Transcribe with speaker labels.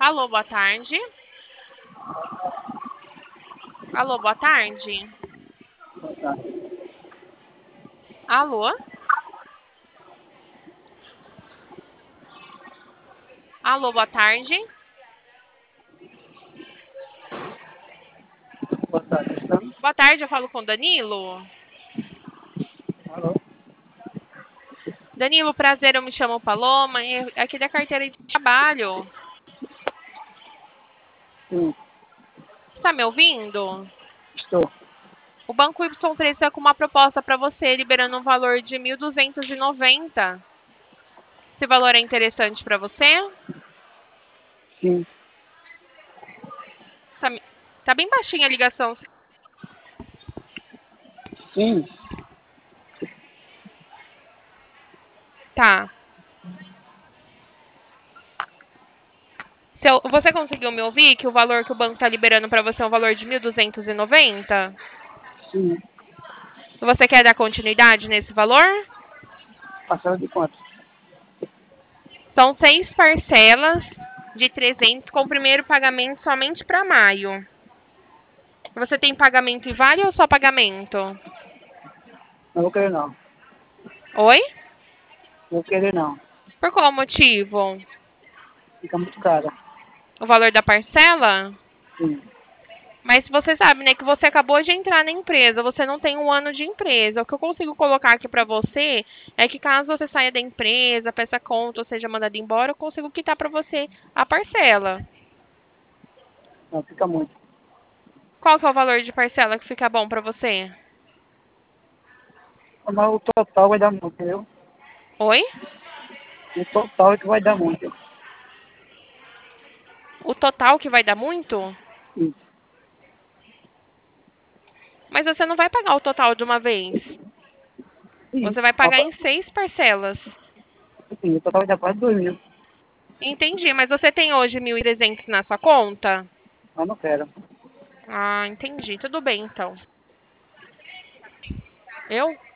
Speaker 1: Alô, boa tarde. Alô, boa tarde. Alô? Alô, boa tarde.
Speaker 2: Boa tarde, estamos.
Speaker 1: Boa tarde, eu falo com Danilo.
Speaker 2: Alô?
Speaker 1: Danilo, prazer, eu me chamo Paloma, aqui da carteira de trabalho.
Speaker 2: Sim,
Speaker 1: Está me ouvindo?
Speaker 2: estou.
Speaker 1: O Banco Y3 está com uma proposta para você, liberando um valor de 1.290. Esse valor é interessante para você?
Speaker 2: Sim,
Speaker 1: Tá, tá bem baixinha a ligação.
Speaker 2: sim,
Speaker 1: Tá. Você conseguiu me ouvir que o valor que o banco está liberando para você é um valor de 1.290?
Speaker 2: sim.
Speaker 1: Você quer dar continuidade nesse valor?
Speaker 2: Parcela de quanto?
Speaker 1: São 6 parcelas de 300 com o primeiro pagamento somente para maio. Você tem pagamento em vale ou só pagamento?
Speaker 2: Não vou querer não.
Speaker 1: Oi?
Speaker 2: Vou querer não.
Speaker 1: Por qual motivo?
Speaker 2: Fica muito cara.
Speaker 1: O valor da parcela?
Speaker 2: Sim.
Speaker 1: Mas você sabe, né, que você acabou de entrar na empresa, você não tem um ano de empresa. O que eu consigo colocar aqui para você é que caso você saia da empresa, peça conta ou seja mandado embora, eu consigo quitar para você a parcela.
Speaker 2: Não, fica muito.
Speaker 1: Qual que é o valor de parcela que fica bom para você?
Speaker 2: Mas o total vai dar muito, entendeu?
Speaker 1: Oi?
Speaker 2: O total é que vai dar muito.
Speaker 1: O total que vai dar muito?
Speaker 2: Isso.
Speaker 1: Mas você não vai pagar o total de uma vez.
Speaker 2: Sim.
Speaker 1: Você vai pagar em 6 parcelas.
Speaker 2: Sim, o total vai dar quase 2.000.
Speaker 1: Entendi, mas você tem hoje 1.300 na sua conta?
Speaker 2: Mas não quero.
Speaker 1: Ah, entendi. Tudo bem, então. Eu?